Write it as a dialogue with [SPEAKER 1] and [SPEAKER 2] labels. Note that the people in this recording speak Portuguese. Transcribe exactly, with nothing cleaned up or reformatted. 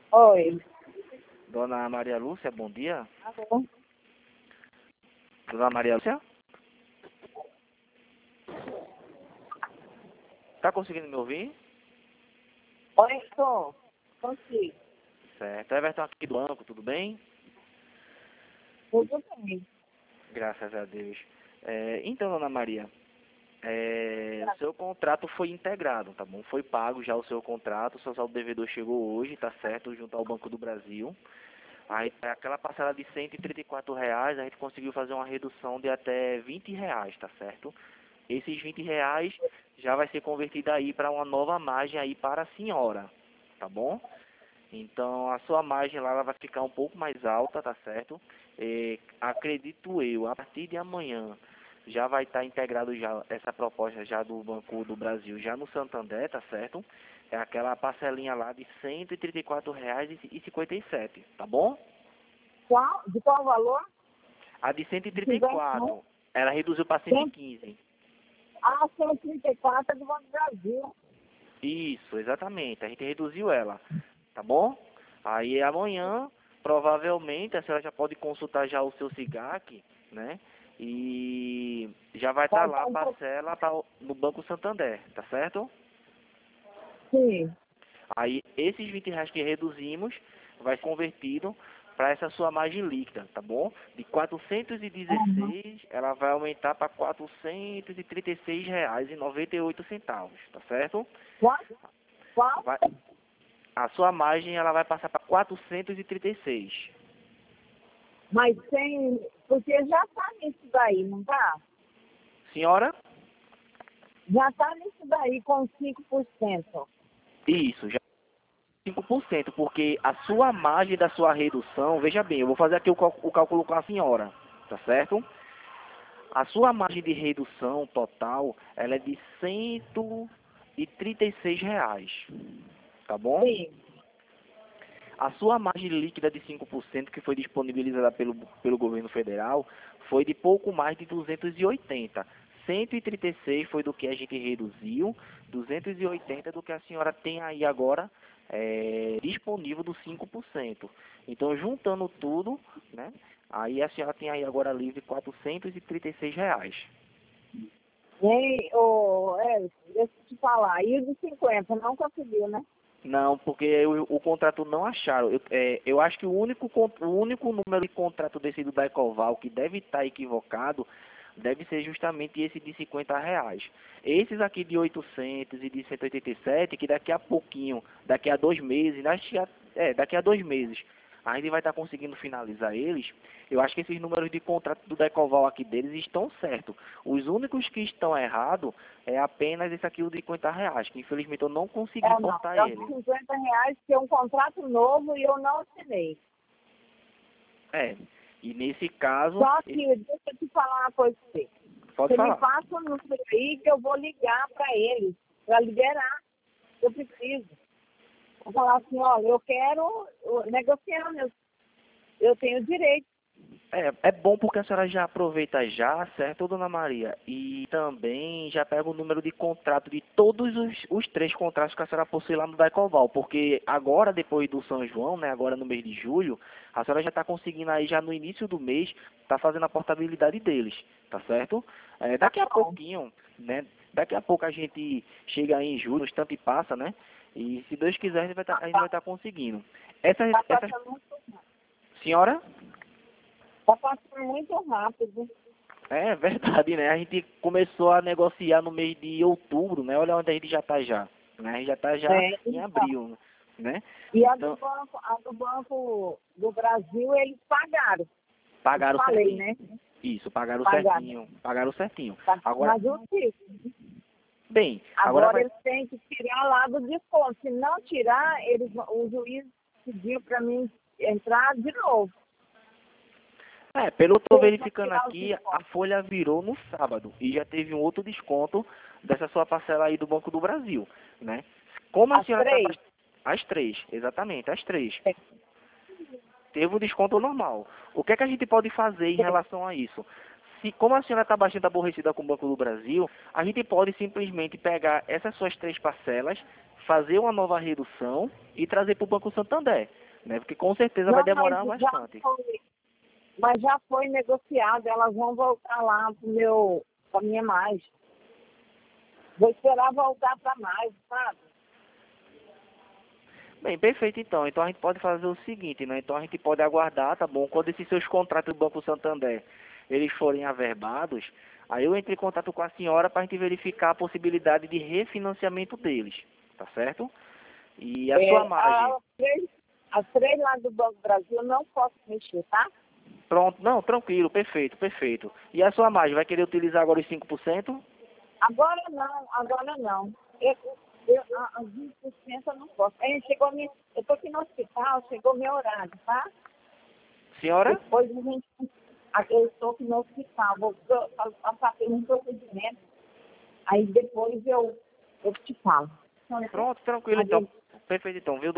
[SPEAKER 1] Oi.
[SPEAKER 2] Dona Maria Lúcia, bom dia.
[SPEAKER 1] Alô?
[SPEAKER 2] Dona Maria Lúcia? Tá conseguindo me ouvir?
[SPEAKER 1] Oi, tô. Consigo.
[SPEAKER 2] Certo. Everton aqui do banco, tudo bem?
[SPEAKER 1] Tudo bem.
[SPEAKER 2] Graças a Deus. É, então, Dona Maria, é, o seu contrato foi integrado, tá bom? Foi pago já o seu contrato, o seu saldo devedor chegou hoje, tá certo? Junto ao Banco do Brasil. Aí, aquela parcela de cento e trinta e quatro reais, a gente conseguiu fazer uma redução de até vinte reais, tá certo? Esses vinte reais já vai ser convertido aí para uma nova margem aí para a senhora, tá bom? Então, a sua margem lá ela vai ficar um pouco mais alta, tá certo? É, acredito eu, a partir de amanhã já vai estar integrado já essa proposta já do Banco do Brasil, já no Santander, tá certo? É aquela parcelinha lá de cento e trinta e quatro reais e cinquenta e sete, tá bom?
[SPEAKER 1] Qual? De qual valor?
[SPEAKER 2] A de cento e trinta e
[SPEAKER 1] cinquenta,
[SPEAKER 2] quatro, ela reduziu para cento e
[SPEAKER 1] cem?
[SPEAKER 2] quinze.
[SPEAKER 1] Ah, cento e trinta e quatro é do Banco do Brasil.
[SPEAKER 2] Isso, exatamente. A gente reduziu ela, tá bom? Aí amanhã, provavelmente, a senhora já pode consultar já o seu SIGAC, né? E já vai estar
[SPEAKER 1] Vai
[SPEAKER 2] lá
[SPEAKER 1] estar
[SPEAKER 2] a
[SPEAKER 1] um pouco.
[SPEAKER 2] parcela pra, no Banco Santander, tá certo?
[SPEAKER 1] Sim.
[SPEAKER 2] Aí esses vinte reais que reduzimos vai ser convertido para essa sua margem líquida, tá bom? De quatrocentos e
[SPEAKER 1] Uhum.
[SPEAKER 2] dezesseis, ela vai aumentar para quatrocentos e trinta e seis reais e noventa e oito centavos, tá certo?
[SPEAKER 1] Qual? Qual?
[SPEAKER 2] Vai, a sua margem ela vai passar para quatrocentos e trinta e seis.
[SPEAKER 1] Mas sem. Porque já tá nisso daí, não tá?
[SPEAKER 2] Senhora?
[SPEAKER 1] Já tá nisso daí com cinco por cento.
[SPEAKER 2] Isso, já cinco por cento, porque a sua margem da sua redução, veja bem, eu vou fazer aqui o, cal- o cálculo com a senhora, tá certo? A sua margem de redução total, ela é de cento e trinta e seis reais, tá bom?
[SPEAKER 1] Sim.
[SPEAKER 2] A sua margem líquida de cinco por cento que foi disponibilizada pelo, pelo governo federal foi de pouco mais de duzentos e oitenta. cento e trinta e seis foi do que a gente reduziu, duzentos e oitenta do que a senhora tem aí agora é, disponível do cinco por cento. Então, juntando tudo, né, aí a senhora tem aí agora livre quatrocentos e trinta e seis reais.
[SPEAKER 1] Ei, ô, é, deixa eu te falar. E o de cinquenta não conseguiu, né?
[SPEAKER 2] Não, porque o, o contrato não acharam. Eu, é, eu acho que o único, con- o único número de contrato desse do Daicoval que deve estar equivocado deve ser justamente esse de cinquenta reais. Esses aqui de oitocentos e de cento e oitenta e sete, que daqui a pouquinho, daqui a dois meses, acho que a- é, daqui a dois meses, a gente vai estar conseguindo finalizar eles. Eu acho que esses números de contrato do Decoval aqui deles estão certos. Os únicos que estão errados é apenas esse aqui, o de cinquenta reais, que infelizmente eu não consegui
[SPEAKER 1] É, não.
[SPEAKER 2] cortar
[SPEAKER 1] É o de
[SPEAKER 2] ele.
[SPEAKER 1] cinquenta reais, que é um contrato novo e eu não assinei.
[SPEAKER 2] É, e nesse caso,
[SPEAKER 1] Só que,
[SPEAKER 2] esse-
[SPEAKER 1] deixa eu te falar uma coisa pra você.
[SPEAKER 2] pode
[SPEAKER 1] Você me
[SPEAKER 2] falar.
[SPEAKER 1] passa um número aí que eu vou ligar para eles, para liberar. Eu preciso. Vou falar assim, olha, eu quero eu- negociando, eu, eu tenho direito.
[SPEAKER 2] É, é bom porque a senhora já aproveita já, certo, dona Maria? E também já pega o número de contrato de todos os, os três contratos que a senhora possui lá no Daicoval, porque agora, depois do São João, né, agora no mês de julho, a senhora já está conseguindo aí, já no início do mês, tá fazendo a portabilidade deles, tá certo? É,
[SPEAKER 1] Tá
[SPEAKER 2] daqui a
[SPEAKER 1] bom.
[SPEAKER 2] pouquinho, né, daqui a pouco a gente chega aí em julho, o instante passa, né, e se Deus quiser, a gente vai
[SPEAKER 1] Tá,
[SPEAKER 2] estar tá conseguindo. Essa,
[SPEAKER 1] tá
[SPEAKER 2] essa
[SPEAKER 1] passando muito rápido.
[SPEAKER 2] senhora...
[SPEAKER 1] Tá passando muito rápido.
[SPEAKER 2] É verdade, né? A gente começou a negociar no mês de outubro, né? Olha onde a gente já está já. Né? A gente já está já
[SPEAKER 1] É,
[SPEAKER 2] em
[SPEAKER 1] então.
[SPEAKER 2] abril, né?
[SPEAKER 1] E a do
[SPEAKER 2] Então,
[SPEAKER 1] Banco, a do Banco do Brasil, eles pagaram. Eu te
[SPEAKER 2] pagaram
[SPEAKER 1] falei,
[SPEAKER 2] certinho.
[SPEAKER 1] né?
[SPEAKER 2] Isso, pagaram
[SPEAKER 1] Pagaram.
[SPEAKER 2] certinho. Pagaram certinho.
[SPEAKER 1] Tá-
[SPEAKER 2] Agora,
[SPEAKER 1] Mas eu fiz.
[SPEAKER 2] bem, agora
[SPEAKER 1] Agora
[SPEAKER 2] vai...
[SPEAKER 1] eles têm que tirar lá do desconto. Se não tirar, eles, vão- o juiz pediu para mim entrar de novo.
[SPEAKER 2] É, pelo que eu tô
[SPEAKER 1] Se eles não
[SPEAKER 2] verificando
[SPEAKER 1] tirar o
[SPEAKER 2] aqui, a
[SPEAKER 1] desconto.
[SPEAKER 2] folha virou no sábado. E já teve um outro desconto dessa sua parcela aí do Banco do Brasil, né? Como a
[SPEAKER 1] As
[SPEAKER 2] senhora está...
[SPEAKER 1] três?
[SPEAKER 2] As três, exatamente, as três.
[SPEAKER 1] É,
[SPEAKER 2] Teve o desconto normal. O que é que a gente pode fazer em
[SPEAKER 1] sim.
[SPEAKER 2] relação a isso? se, como a senhora está bastante aborrecida com o Banco do Brasil, a gente pode simplesmente pegar essas suas três parcelas, fazer uma nova redução e trazer para o Banco Santander, né? Porque com certeza vai
[SPEAKER 1] Não,
[SPEAKER 2] demorar
[SPEAKER 1] mas já
[SPEAKER 2] bastante.
[SPEAKER 1] foi, mas já foi negociado, elas vão voltar lá pro meu, pra minha mais. Vou esperar voltar para mais, sabe?
[SPEAKER 2] Bem, perfeito então. Então a gente pode fazer o seguinte, né? Então a gente pode aguardar, tá bom? Quando esses seus contratos do Banco Santander, eles forem averbados, aí eu entro em contato com a senhora para a gente verificar a possibilidade de refinanciamento deles, tá certo? E a sua
[SPEAKER 1] É,
[SPEAKER 2] margem?
[SPEAKER 1] as, três, as três lá do Banco do Brasil eu não posso mexer, tá?
[SPEAKER 2] Pronto, não, tranquilo, perfeito, perfeito. E a sua margem, vai querer utilizar agora os cinco por cento?
[SPEAKER 1] Agora não, agora não. Eu, eu, a- a vinte por cento eu não posso. Aí chegou minha, eu estou aqui no hospital, chegou meu horário, tá?
[SPEAKER 2] Senhora?
[SPEAKER 1] Depois a gente. Eu estou aqui no hospital, vou pro- pa- passar por um procedimento, aí depois eu, eu te falo.
[SPEAKER 2] Pronto, tranquilo então. Perfeito então, viu?